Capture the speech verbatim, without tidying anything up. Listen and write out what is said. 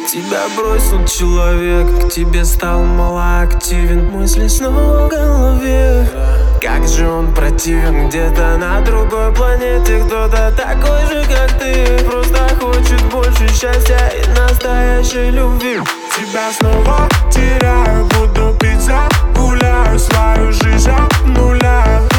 Тебя бросил человек, к тебе стал малоактивен. Мысли снова в голове. Как же он противен, где-то на другой планете. Кто-то такой же, как ты, просто хочет больше счастья и настоящей любви. Тебя снова теряю, буду пить, загуляю свою жизнь от нуля.